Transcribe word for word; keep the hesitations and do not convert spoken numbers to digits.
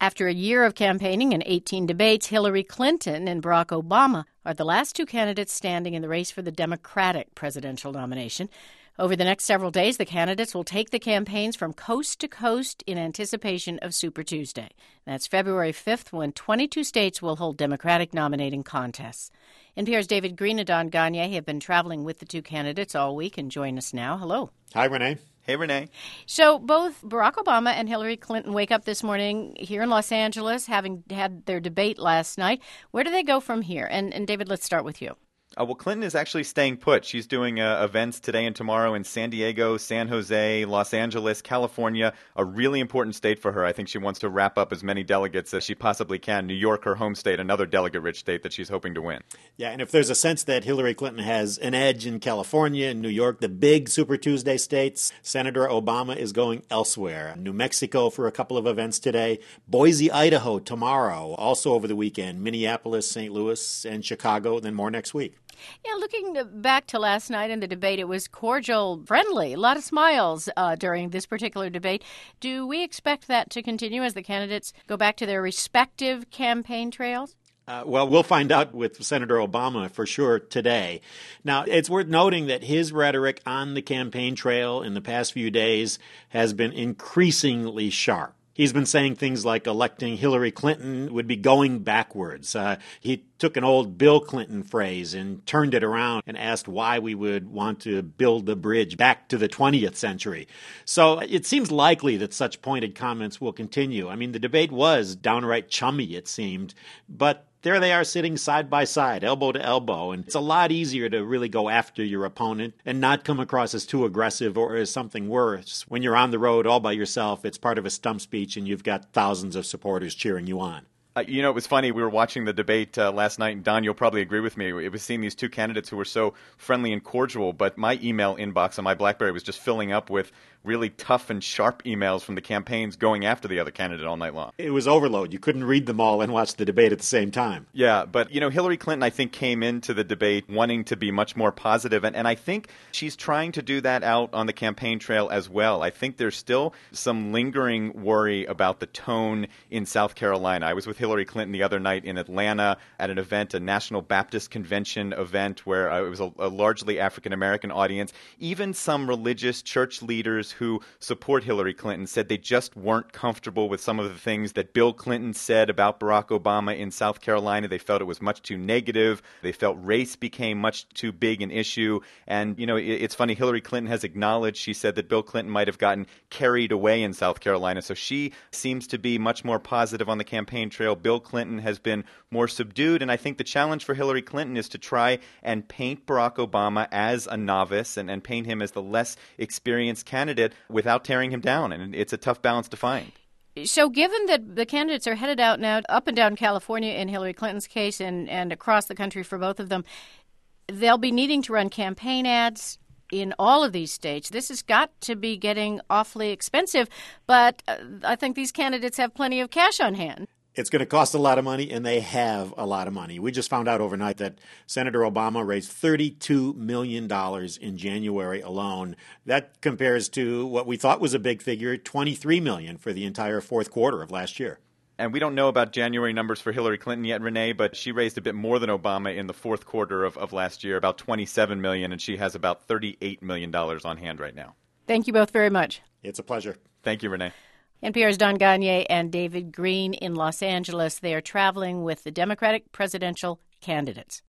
After a year of campaigning and eighteen debates, Hillary Clinton and Barack Obama are the last two candidates standing in the race for the Democratic presidential nomination. Over the next several days, the candidates will take the campaigns from coast to coast in anticipation of Super Tuesday. That's February fifth, when twenty-two states will hold Democratic nominating contests. N P R's David Green and Don Gagné have been traveling with the two candidates all week and join us now. Hello. Hi, Renee. Hey, Renee. So both Barack Obama and Hillary Clinton wake up this morning here in Los Angeles, having had their debate last night. Where do they go from here? And, and David, let's start with you. Uh, well, Clinton is actually staying put. She's doing uh, events today and tomorrow in San Diego, San Jose, Los Angeles, California, a really important state for her. I think she wants to wrap up as many delegates as she possibly can. New York, her home state, another delegate-rich state that she's hoping to win. Yeah, and if there's a sense that Hillary Clinton has an edge in California and New York, the big Super Tuesday states, Senator Obama is going elsewhere. New Mexico for a couple of events today, Boise, Idaho tomorrow, also over the weekend, Minneapolis, Saint Louis, and Chicago, then more next week. Yeah, looking back to last night in the debate, it was cordial, friendly, a lot of smiles uh, during this particular debate. Do we expect that to continue as the candidates go back to their respective campaign trails? Uh, well, we'll find out with Senator Obama for sure today. Now, it's worth noting that his rhetoric on the campaign trail in the past few days has been increasingly sharp. He's been saying things like electing Hillary Clinton would be going backwards. Uh, he took an old Bill Clinton phrase and turned it around and asked why we would want to build the bridge back to the twentieth century. So it seems likely that such pointed comments will continue. I mean, the debate was downright chummy, it seemed, but there they are sitting side by side, elbow to elbow, and it's a lot easier to really go after your opponent and not come across as too aggressive or as something worse. When you're on the road all by yourself, it's part of a stump speech and you've got thousands of supporters cheering you on. Uh, you know, it was funny. We were watching the debate uh, last night, and Don, you'll probably agree with me. It was seeing these two candidates who were so friendly and cordial, but my email inbox on my BlackBerry was just filling up with really tough and sharp emails from the campaigns going after the other candidate all night long. It was overload. You couldn't read them all and watch the debate at the same time. Yeah, but, you know, Hillary Clinton, I think, came into the debate wanting to be much more positive, and, and I think she's trying to do that out on the campaign trail as well. I think there's still some lingering worry about the tone in South Carolina. I was with Hillary Clinton the other night in Atlanta at an event, a National Baptist Convention event, where uh, it was a, a largely African-American audience. Even some religious church leaders who support Hillary Clinton said they just weren't comfortable with some of the things that Bill Clinton said about Barack Obama in South Carolina. They felt it was much too negative. They felt race became much too big an issue. And, you know, it, it's funny, Hillary Clinton has acknowledged, she said that Bill Clinton might have gotten carried away in South Carolina. So she seems to be much more positive on the campaign trail. Bill Clinton has been more subdued. And I think the challenge for Hillary Clinton is to try and paint Barack Obama as a novice and, and paint him as the less experienced candidate without tearing him down. And it's a tough balance to find. So given that the candidates are headed out now up and down California in Hillary Clinton's case and, and across the country for both of them, they'll be needing to run campaign ads in all of these states. This has got to be getting awfully expensive, but uh, I think these candidates have plenty of cash on hand. It's going to cost a lot of money, and they have a lot of money. We just found out overnight that Senator Obama raised thirty-two million dollars in January alone. That compares to what we thought was a big figure, twenty-three million dollars for the entire fourth quarter of last year. And we don't know about January numbers for Hillary Clinton yet, Renee, but she raised a bit more than Obama in the fourth quarter of, of last year, about twenty-seven million dollars, and she has about thirty-eight million dollars on hand right now. Thank you both very much. It's a pleasure. Thank you, Renee. N P R's Don Gagné and David Green in Los Angeles. They are traveling with the Democratic presidential candidates.